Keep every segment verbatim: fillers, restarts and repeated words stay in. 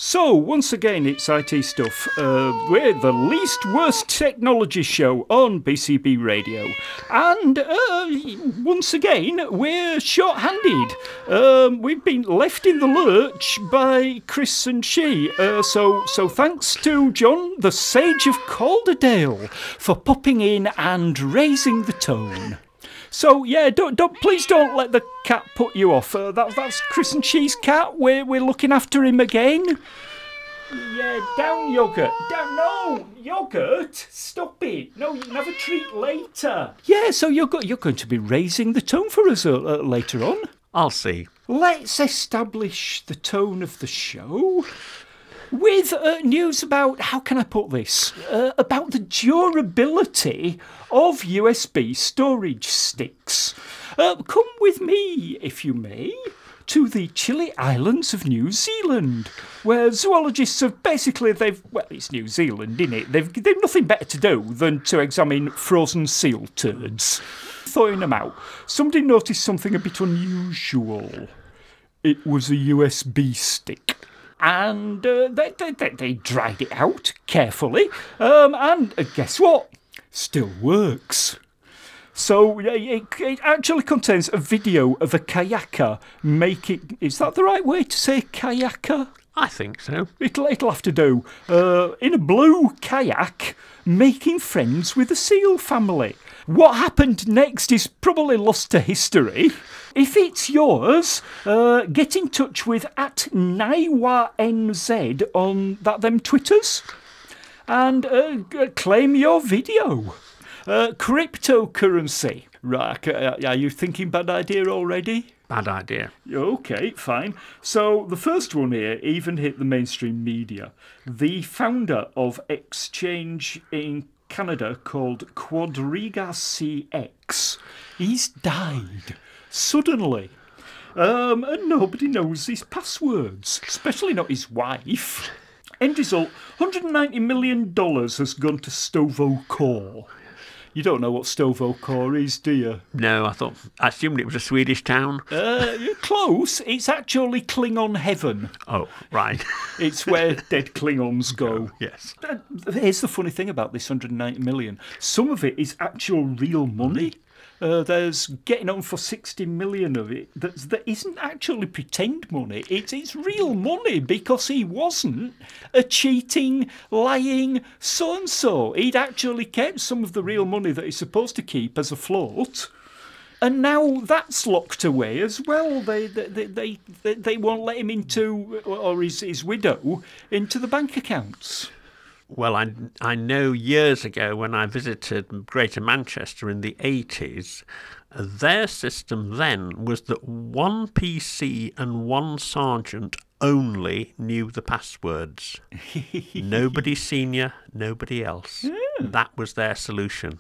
So, once again, it's I T Stuff. Uh, we're the least worst technology show on B C B Radio. And uh, once again, we're short-handed. Um, we've been left in the lurch by Chris and She. Uh, so, so thanks to John, the Sage of Calderdale, for popping in and raising the tone. So yeah, don't, don't please don't let the cat put you off. Uh, that, that's Chris and She's cat. We're we're looking after him again. Yeah, down yogurt. Down no yogurt. Stop it. No, you can have a treat later. Yeah, so you're go- you're going to be raising the tone for us uh, uh, later on. I'll see. Let's establish the tone of the show with uh, news about, how can I put this, uh, about the durability of U S B storage sticks. Uh, come with me, if you may, to the chilly islands of New Zealand, where zoologists have basically, they've, well, it's New Zealand, isn't it? They've, they've nothing better to do than to examine frozen seal turds. Thawing them out, somebody noticed something a bit unusual. It was a U S B stick. And uh, they, they, they, they dried it out carefully, um, and uh, guess what? Still works. So it, it actually contains a video of a kayaker making... Is that the right way to say kayaker? I think so. It'll, it'll have to do. Uh, in a blue kayak, making friends with the seal family. What happened next is probably lost to history. If it's yours, uh, get in touch with at NaiwaNZ on that them Twitters and uh, claim your video. Uh, cryptocurrency. Right, are you thinking bad idea already? Bad idea. Okay, fine. So the first one here even hit the mainstream media. The founder of exchange in Canada called Quadriga C X, he's died suddenly. Um, and nobody knows his passwords, especially not his wife. End result, one hundred ninety million dollars has gone to Stovo Core. You don't know what Stovo Core is, do you? No, I thought, I assumed it was a Swedish town. Uh, you're close. It's actually Klingon heaven. Oh, right. It's where dead Klingons go. Oh, yes. Uh, here's the funny thing about this one hundred ninety million. Some of it is actual real money. Uh, there's getting on for sixty million of it that's, that isn't actually pretend money. It's, it's real money because he wasn't a cheating, lying so-and-so. He'd actually kept some of the real money that he's supposed to keep as a float. And now that's locked away as well. They they they, they, they won't let him into, or his, his widow, into the bank accounts. Well, I, I know years ago when I visited Greater Manchester in the eighties, their system then was that one P C and one sergeant only knew the passwords. Nobody senior, nobody else. Yeah. That was their solution.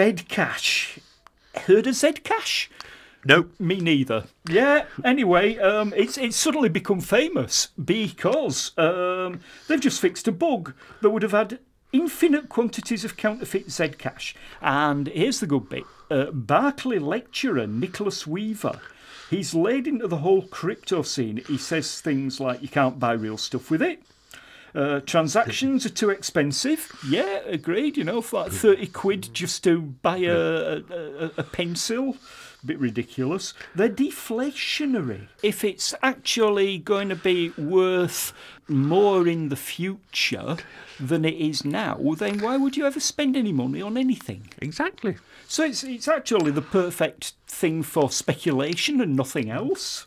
Zcash. Heard of Zcash? Nope. Me neither. Yeah, anyway, um, it's it's suddenly become famous because um, they've just fixed a bug that would have had infinite quantities of counterfeit Zcash. And here's the good bit. Uh, Berkeley lecturer Nicholas Weaver, he's laid into the whole crypto scene. He says things like you can't buy real stuff with it. Uh, transactions are too expensive. Yeah, agreed, you know, for like thirty quid just to buy a, a, a pencil. Bit ridiculous. They're deflationary. If it's actually going to be worth more in the future than it is now, then why would you ever spend any money on anything? Exactly. So it's it's actually the perfect thing for speculation and nothing else.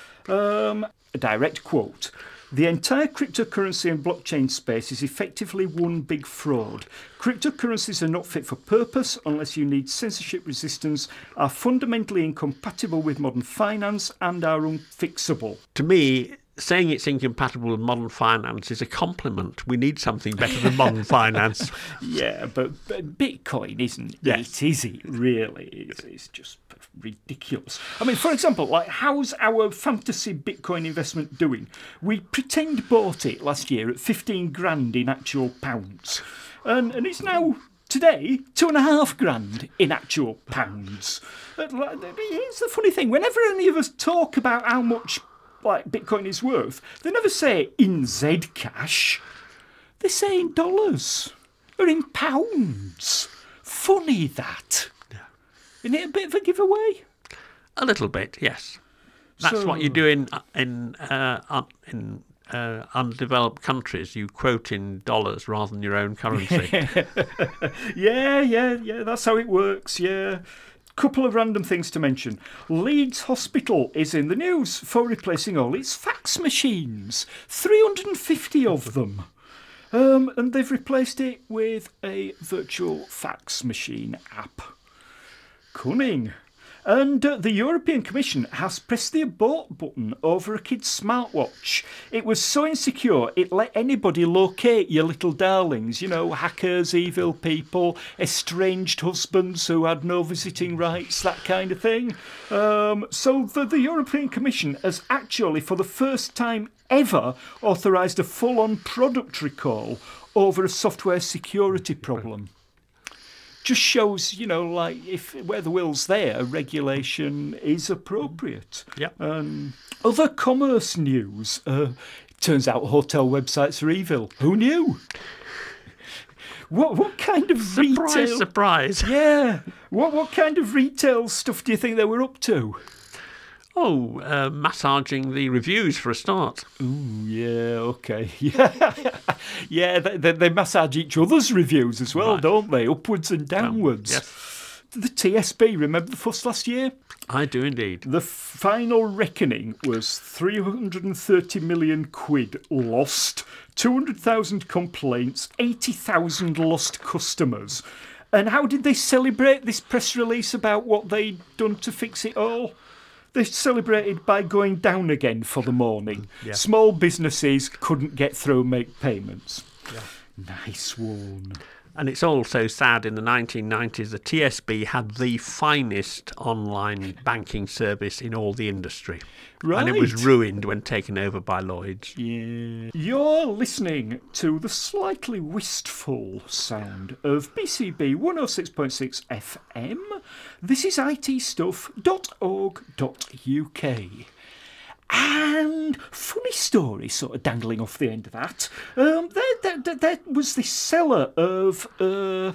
Um, a direct quote. The entire cryptocurrency and blockchain space is effectively one big fraud. Cryptocurrencies are not fit for purpose unless you need censorship resistance, are fundamentally incompatible with modern finance, and are unfixable. To me, saying it's incompatible with modern finance is a compliment. We need something better than modern finance. Yeah, but, but Bitcoin isn't yes. it, is it, really? It's, it's just ridiculous. I mean, for example, like, how's our fantasy Bitcoin investment doing? We pretend bought it last year at fifteen grand in actual pounds, and, and it's now, today, two and a half grand in actual pounds. Here's the funny thing, whenever any of us talk about how much like Bitcoin is worth, they never say in Zcash. They say in dollars or in pounds. Funny that. Yeah. Isn't it a bit of a giveaway? A little bit, yes. That's So- what you do in in uh, un- in uh, undeveloped countries. You quote in dollars rather than your own currency. Yeah, yeah, yeah, that's how it works, yeah. Couple of random things to mention. Leeds Hospital is in the news for replacing all its fax machines. three hundred fifty of them. Um, and they've replaced it with a virtual fax machine app. Cunning. And uh, the European Commission has pressed the abort button over a kid's smartwatch. It was so insecure it let anybody locate your little darlings. You know, hackers, evil people, estranged husbands who had no visiting rights, that kind of thing. Um, so the, the European Commission has actually, for the first time ever, authorised a full-on product recall over a software security problem. Just shows, you know, like if where the will's there, regulation is appropriate. Yep. Um, other commerce news. Uh, turns out hotel websites are evil. Who knew? What what kind of Surprise, retail? surprise. Yeah. What what kind of retail stuff do you think they were up to? Oh, uh, massaging the reviews for a start. Ooh, yeah, okay. Yeah, yeah. They, they, they massage each other's reviews as well, Right. don't they? Upwards and downwards. Yes, The T S B, remember the fuss last year? I do indeed. The final reckoning was three hundred thirty million quid lost, two hundred thousand complaints, eighty thousand lost customers. And how did they celebrate this press release about what they'd done to fix it all? They celebrated by going down again for the morning. Yeah. Small businesses couldn't get through and make payments. Yeah. Nice one. And it's also sad in the nineteen nineties, the T S B had the finest online banking service in all the industry. Right. And it was ruined when taken over by Lloyds. Yeah. You're listening to the slightly wistful sound of B C B one oh six point six F M. This is I T stuff dot org dot U K. And funny story sort of dangling off the end of that. Um, there, there, there, there was this seller of uh,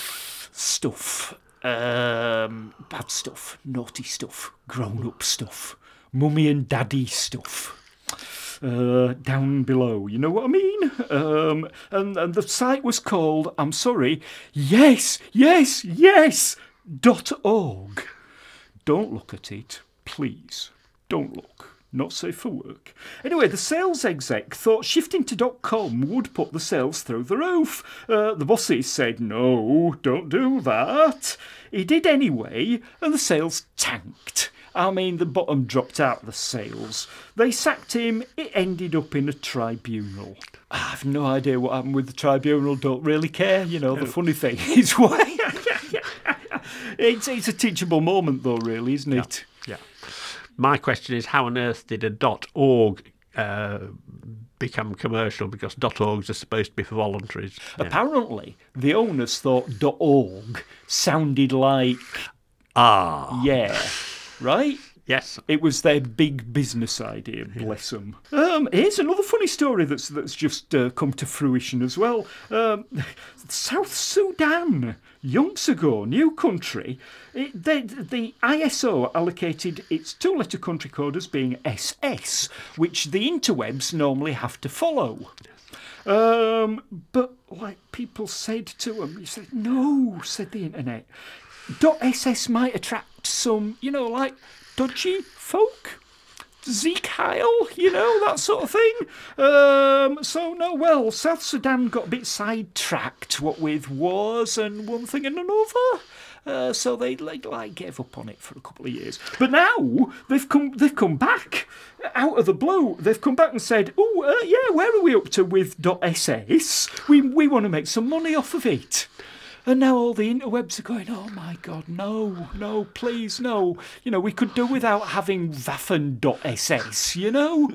stuff. Um, bad stuff, naughty stuff, grown-up stuff, mummy and daddy stuff. Uh, down below, you know what I mean? Um, and, and the site was called, I'm sorry, yes, yes, yes, dot org. Don't look at it, please. Don't look. Not safe for work. Anyway, the sales exec thought shifting to .com would put the sales through the roof. Uh, the bosses said, no, don't do that. He did anyway, and the sales tanked. I mean, the bottom dropped out of the sales. They sacked him. It ended up in a tribunal. I have no idea what happened with the tribunal. Don't really care. You know, the funny thing is why. it's, it's a teachable moment, though, really, isn't it? Yeah. My question is, how on earth did a .org uh, become commercial? Because .orgs are supposed to be for voluntaries. Yeah. Apparently, the owners thought .org sounded like, Ah, yeah, right? yes. It was their big business idea, bless them. Um, here's another funny story that's that's just uh, come to fruition as well. Um, South Sudan, yonks ago, new country, it, they, the I S O allocated its two-letter country code as being S S, which the interwebs normally have to follow. Um, but, like, people said to them, you said, no, said the internet, .ss might attract some, you know, like, dodgy folk, Zeke Heil, you know, that sort of thing. Um, so, no, well, South Sudan got a bit sidetracked, what with wars and one thing and another. Uh, so they like, like gave up on it for a couple of years. But now they've come they've come back out of the blue. They've come back and said, oh, uh, yeah, where are we up to with .ss? We, we want to make some money off of it. And now all the interwebs are going, oh my God, no, no, please, no. You know, we could do without having Waffen.ss, you know?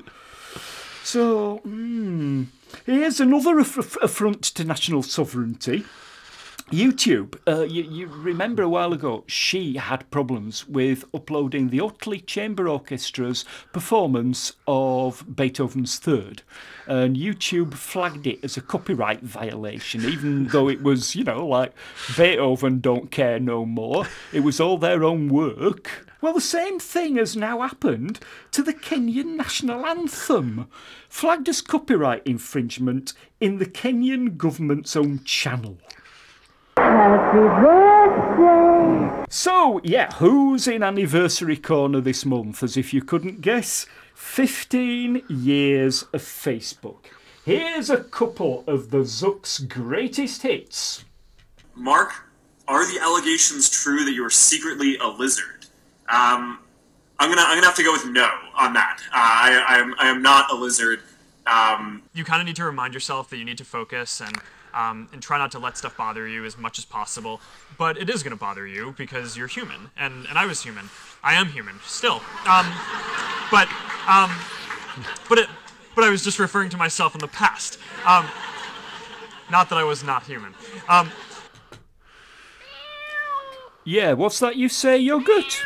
So, mm, here's another aff- affront to national sovereignty. YouTube, uh, you, you remember a while ago, she had problems with uploading the Otley Chamber Orchestra's performance of Beethoven's Third. And YouTube flagged it as a copyright violation, even though it was, you know, like Beethoven don't care no more. It was all their own work. Well, the same thing has now happened to the Kenyan national anthem, flagged as copyright infringement in the Kenyan government's own channel. Happy birthday! So, yeah, who's in anniversary corner this month? As if you couldn't guess, fifteen years of Facebook. Here's a couple of the Zuck's greatest hits. Mark, are the allegations true that you are secretly a lizard? Um, I'm gonna I'm gonna have to go with no on that. Uh, I I am I am not a lizard. Um, you kind of need to remind yourself that you need to focus and. Um, and try not to let stuff bother you as much as possible. But it is going to bother you because you're human, and, and I was human. I am human, still. Um, but um, but it but I was just referring to myself in the past. Um, not that I was not human. Um, yeah, what's that you say, Yogurt?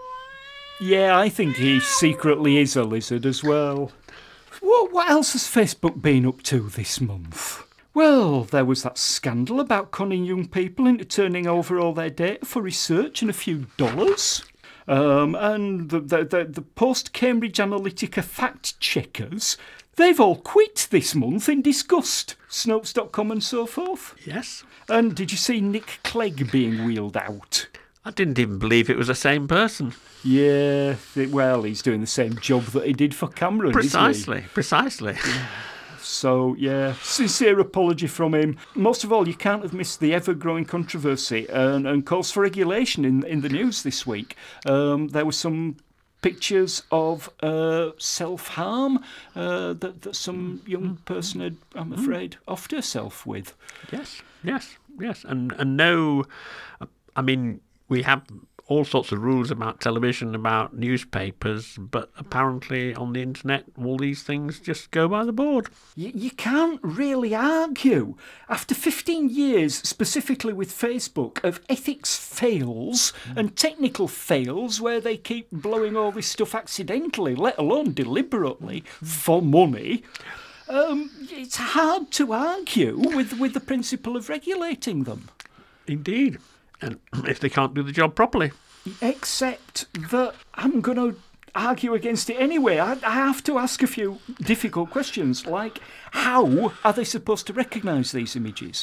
Yeah, I think he secretly is a lizard as well. What, what else has Facebook been up to this month? Well, there was that scandal about conning young people into turning over all their data for research and a few dollars. Um, and the, the, the, the post-Cambridge Analytica fact-checkers, they've all quit this month in disgust. Snopes dot com and so forth. Yes. And did you see Nick Clegg being wheeled out? I didn't even believe it was the same person. Yeah, well, he's doing the same job that he did for Cameron, Precisely, isn't he? precisely. Yeah. So, yeah, sincere apology from him. Most of all, you can't have missed the ever-growing controversy and, and calls for regulation in, in the news this week. Um, there were some pictures of uh, self-harm uh, that, that some young person had, I'm afraid, offed herself with. Yes, yes, yes. And, and no, I mean, we have all sorts of rules about television, about newspapers, but apparently on the internet, all these things just go by the board. You, you can't really argue. After fifteen years, specifically with Facebook, of ethics fails mm. and technical fails where they keep blowing all this stuff accidentally, let alone deliberately, for money, um, it's hard to argue with, with the principle of regulating them. Indeed. And if they can't do the job properly. Except that I'm going to argue against it anyway. I, I have to ask a few difficult questions, like how are they supposed to recognise these images?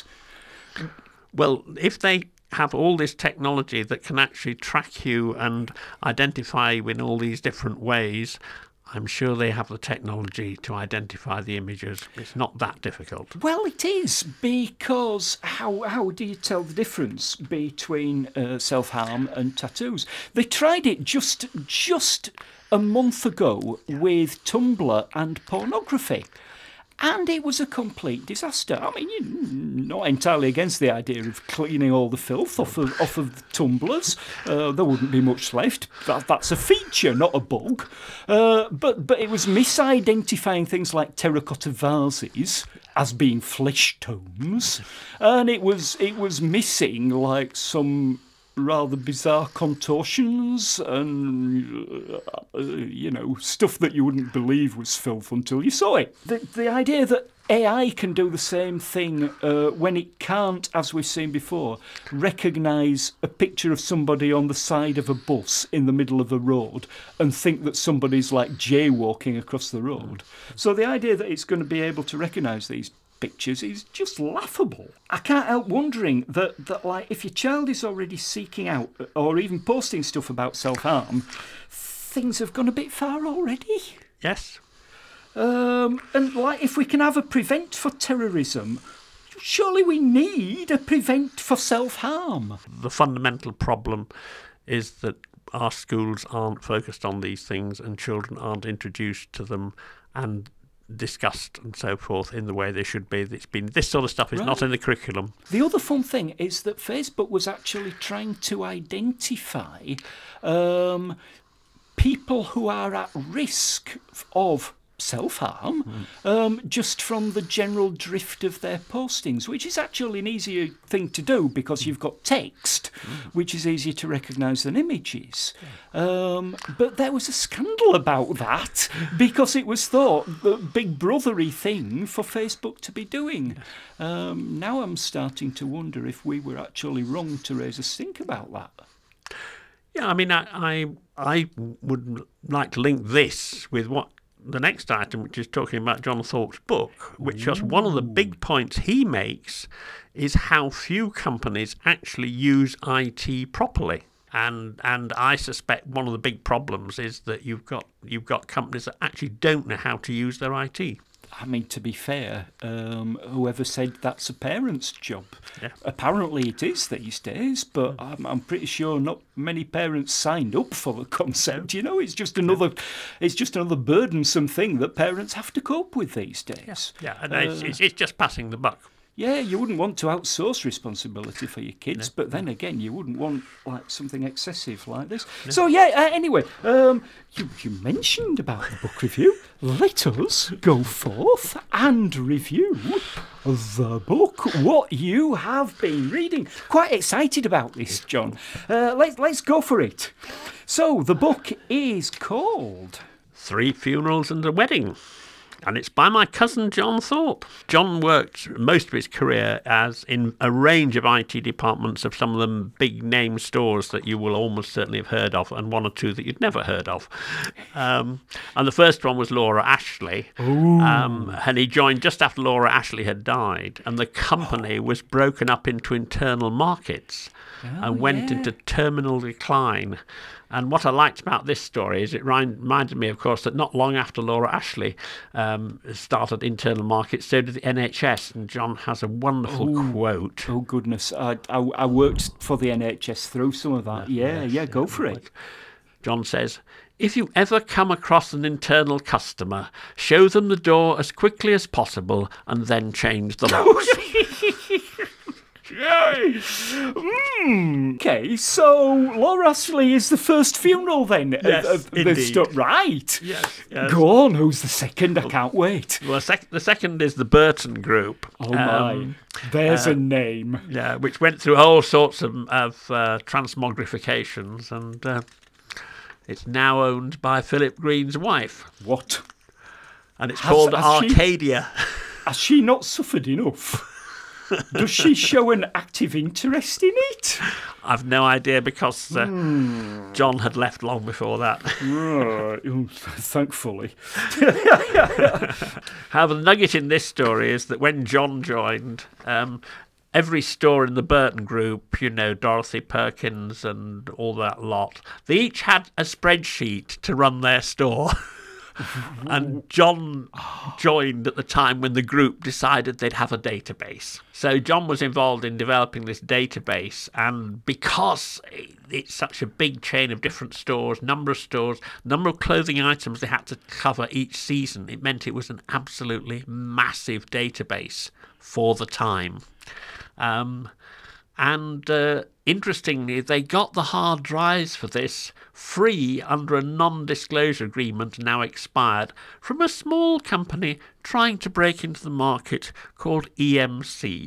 Well, if they have all this technology that can actually track you and identify you in all these different ways, I'm sure they have the technology to identify the images. It's not that difficult. Well, it is, because how how do you tell the difference between uh, self-harm and tattoos? They tried it just just a month ago yeah. with Tumblr and pornography. And it was a complete disaster. I mean, you're not entirely against the idea of cleaning all the filth off of, off of the tumblers. Uh, there wouldn't be much left. That, that's a feature, not a bug. Uh, but but it was misidentifying things like terracotta vases as being flesh tones, and it was it was missing like some rather bizarre contortions and, uh, you know, stuff that you wouldn't believe was filth until you saw it. The, the idea that A I can do the same thing uh, when it can't, as we've seen before, recognise a picture of somebody on the side of a bus in the middle of a road and think that somebody's like jaywalking across the road. So the idea that it's going to be able to recognise these pictures is just laughable. I can't help wondering that, that like, if your child is already seeking out or even posting stuff about self-harm, things have gone a bit far already. Yes. Um, and like, if we can have a prevent for terrorism, surely we need a prevent for self-harm. The fundamental problem is that our schools aren't focused on these things and children aren't introduced to them and discussed and so forth in the way they should be. It's been this sort of stuff is right. not in the curriculum. The other fun thing is that Facebook was actually trying to identify um, people who are at risk of self-harm, um, just from the general drift of their postings, which is actually an easier thing to do because you've got text, which is easier to recognise than images. Um, but there was a scandal about that because it was thought the big brothery thing for Facebook to be doing. Um, now I'm starting to wonder if we were actually wrong to raise a stink about that. Yeah, I mean, I, I I would like to link this with what the next item, which is talking about John Thorpe's book, which is one of the big points he makes is how few companies actually use I T properly. And and I suspect one of the big problems is that you've got you've got companies that actually don't know how to use their I T. I mean, to be fair, um, whoever said that's a parent's job? Yeah. Apparently it is these days, but I'm, I'm pretty sure not many parents signed up for the concept. You know, it's just another, it's just another burdensome thing that parents have to cope with these days. Yeah, and it's, it's, it's just passing the buck. Yeah, you wouldn't want to outsource responsibility for your kids, no. but then again, you wouldn't want like something excessive like this. No. So yeah, uh, anyway, um, you, you mentioned about the book review. Let us go forth and review the book, what you have been reading. Quite excited about this, John. Uh, let's, let's go for it. So the book is called Three Funerals and a Wedding. And it's by my cousin John Thorpe. John worked most of his career as in a range of I T departments of some of the big name stores that you will almost certainly have heard of, and one or two that you'd never heard of. Um, and the first one was Laura Ashley. Um, and he joined just after Laura Ashley had died, and the company was broken up into internal markets oh, and went yeah. into terminal decline. And what I liked about this story is it reminded me, of course, that not long after Laura Ashley um, started internal markets, so did the N H S. And John has a wonderful oh, quote. Oh, goodness. I, I, I worked for the N H S through some of that. Yeah, yes, yeah, go yeah, for it. John says, if you ever come across an internal customer, show them the door as quickly as possible and then change the locks. Yay! Mm. Okay, so Laura Ashley is the first funeral then yes, of, of indeed. the stuff, right? Yes, yes. Go on, who's the second? I can't wait. Well, sec- the second is the Burton Group. Oh my, um, there's uh, a name. Yeah, which went through all sorts of, of uh, transmogrifications, and uh, it's now owned by Philip Green's wife. What? And it's has, called has Arcadia. She, has she not suffered enough? Does she show an active interest in it? I've no idea because uh, mm. John had left long before that. Right, oh, thankfully. However, the nugget in this story is that when John joined, um, every store in the Burton Group, you know, Dorothy Perkins and all that lot, they each had a spreadsheet to run their store. And John joined at the time when the group decided they'd have a database. So John was involved in developing this database, and because it's such a big chain of different stores, number of stores, number of clothing items they had to cover each season, it meant it was an absolutely massive database for the time. Um, and uh, interestingly, they got the hard drives for this free under a non-disclosure agreement now expired from a small company trying to break into the market called E M C.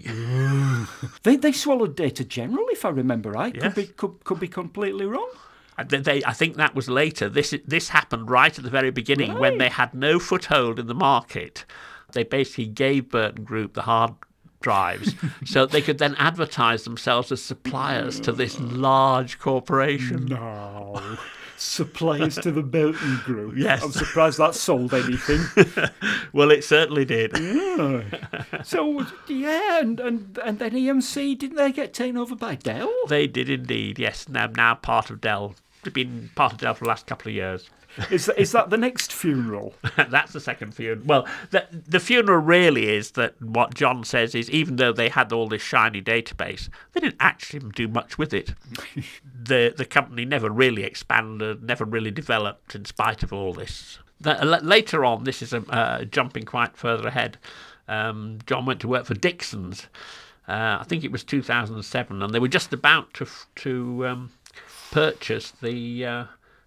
they they swallowed Data General, if I remember right. Yes. Could be could, could be completely wrong. They, they, I think that was later. This this happened right at the very beginning right. when they had no foothold in the market. They basically gave Burton Group the hard drives so that they could then advertise themselves as suppliers to this large corporation. No. Suppliers to the Burton Group. Yes. I'm surprised that sold anything. Well, it certainly did. Yeah. So, yeah, and, and, and then E M C, didn't they get taken over by Dell? They did indeed, yes. Now, now part of Dell. They've been part of Dell for the last couple of years. Is that, is that the next funeral? That's the second funeral. Well, the, the funeral really is that what John says is even though they had all this shiny database, they didn't actually do much with it. the The company never really expanded, never really developed in spite of all this. The, uh, later on, this is uh, jumping quite further ahead, um, John went to work for Dixon's. Uh, I think it was two thousand seven, and they were just about to, to um, purchase the... Uh,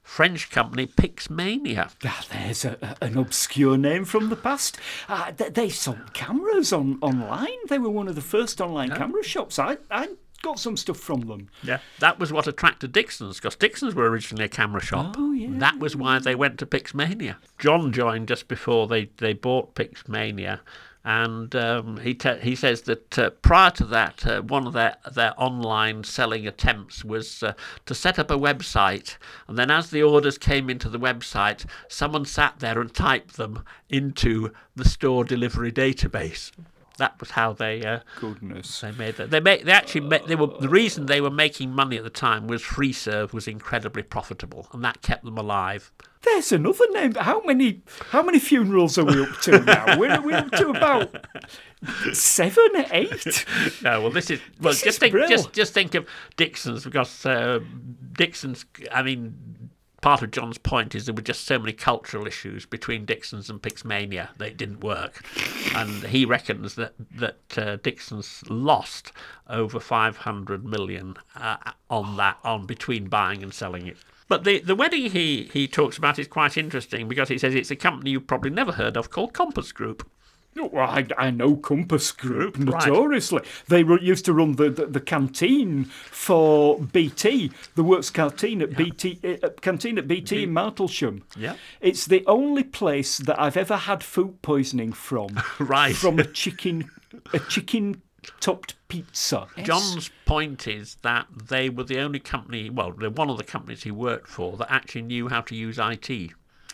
French company Pixmania. Ah, there's a, a- an obscure name from the past. Uh, they, they sold cameras on online. They were one of the first online camera shops. I, I got some stuff from them. Yeah, that was what attracted Dixon's, because Dixon's were originally a camera shop. Oh, yeah. That was why they went to Pixmania. John joined just before they, they bought Pixmania, and um, he te- he says that uh, prior to that, uh, one of their, their online selling attempts was uh, to set up a website, and then as the orders came into the website, someone sat there and typed them into the store delivery database. That was how they uh, Goodness. they made that. They made. They actually made, they were the reason they were making money at the time was FreeServe was incredibly profitable, and that kept them alive. There's another name. How many how many funerals are we up to now? We're, we're up to about seven, eight? No, well, this is well. This just is think, brill. just just think of Dixon's, because uh, Dixon's. I mean, part of John's point is there were just so many cultural issues between Dixon's and Pixmania that it didn't work, and he reckons that that uh, Dixon's lost over five hundred million uh, on that on between buying and selling it. But the, the wedding he, he talks about is quite interesting, because he says it's a company you've probably never heard of called Compass Group. Oh, well, I, I know Compass Group, Right. notoriously. They ru- used to run the, the, the canteen for B T, the works canteen at B T, uh, canteen at B T in Martlesham. Yeah. It's the only place that I've ever had food poisoning from. Right. From a chicken, a chicken topped pizza. John's point is that they were the only company, well, they're one of the companies he worked for that actually knew how to use I T.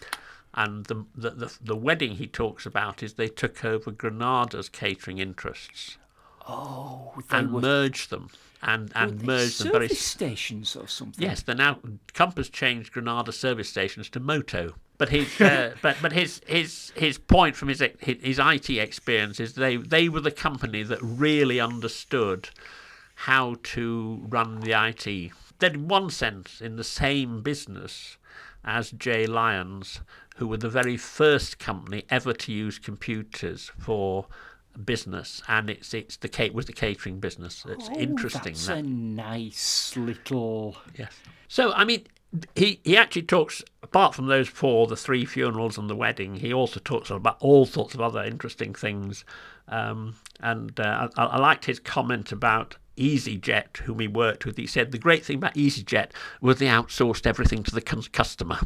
And the the, the, the wedding he talks about is they took over Granada's catering interests Oh, they and were merged them and, and they merged them very. service stations or something. Yes, they're now Compass changed Granada service stations to Moto. But his uh, but but his his his point from his his I T experience is they they were the company that really understood how to run the I T. They're in one sense in the same business as J. Lyons, who were the very first company ever to use computers for business, and it's it's the ca- was the catering business. It's Oh, interesting. That's that. a nice little. Yes. So, I mean, he, he actually talks, apart from those four, the three funerals and the wedding, he also talks about all sorts of other interesting things. Um, and uh, I, I liked his comment about EasyJet, whom he worked with. He said the great thing about EasyJet was they outsourced everything to the cu- customer,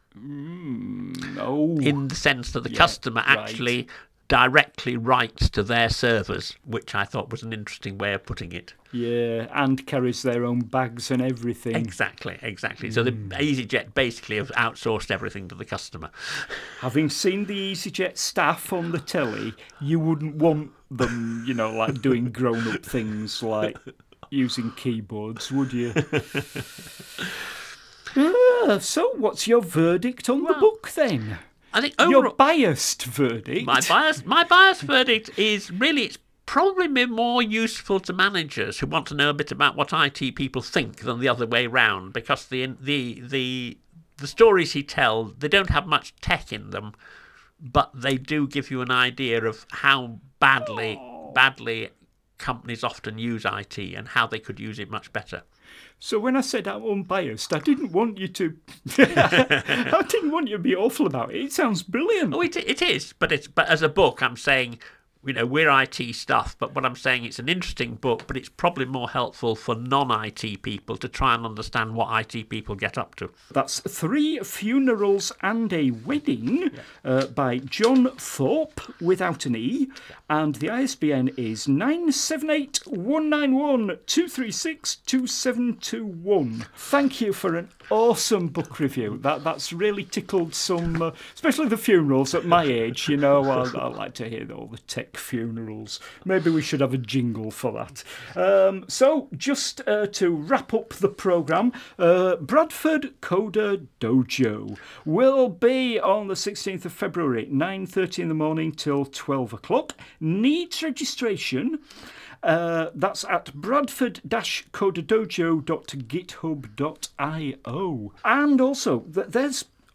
No. in the sense that the Yeah, customer right. actually directly writes to their servers, which I thought was an interesting way of putting it. Yeah, and carries their own bags and everything. Exactly, exactly. So the EasyJet basically have outsourced everything to the customer. Having seen the EasyJet staff on the telly, you wouldn't want them, you know, like doing grown-up things like using keyboards, would you? Ah, so, what's your verdict on the Well, book then? I think Your overall, biased verdict? my bias, my bias verdict is really it's probably been more useful to managers who want to know a bit about what I T people think than the other way round, because the the the the stories he tells, they don't have much tech in them, but they do give you an idea of how badly badly companies often use I T and how they could use it much better. So when I said I'm unbiased, I didn't want you to. I didn't want you to be awful about it. It sounds brilliant. Oh, it it is, but it's but as a book, I'm saying, you know, we're I T stuff, but what I'm saying, it's an interesting book, but it's probably more helpful for non-I T people to try and understand what I T people get up to. That's Three Funerals and a Wedding uh, by John Thorpe, without an E, and the I S B N is nine seven eight, one nine one, two three six, two seven two one. Thank you for an awesome book review. That That's really tickled some, uh, especially the funerals at my age, you know, I, I like to hear all the tech funerals. Maybe we should have a jingle for that. Um, so, just uh, to wrap up the programme, uh, Bradford Coder Dojo will be on the sixteenth of February, nine thirty in the morning till twelve o'clock. Needs registration. Uh, that's at bradford dash coder dojo dot github dot io. And also, th- there's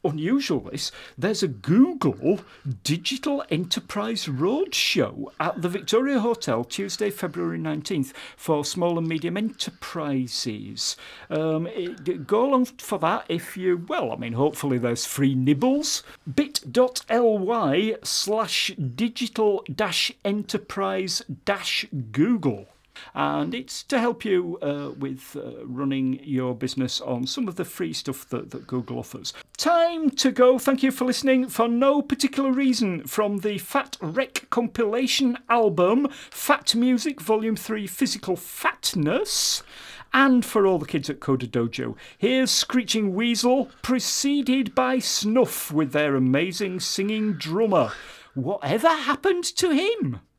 unusual this, there's a Google Digital Enterprise Roadshow at the Victoria Hotel Tuesday, February nineteenth for small and medium enterprises. Um, it, go along for that if you, well, I mean, hopefully there's free nibbles. bit.ly slash digital dash enterprise dash Google. And it's to help you uh, with uh, running your business on some of the free stuff that, that Google offers. Time to go. Thank you for listening. For no particular reason, from the Fat Wreck compilation album, Fat Music Volume three, Physical Fatness, and for all the kids at Coda Dojo, here's Screeching Weasel, preceded by Snuff with their amazing singing drummer. Whatever happened to him?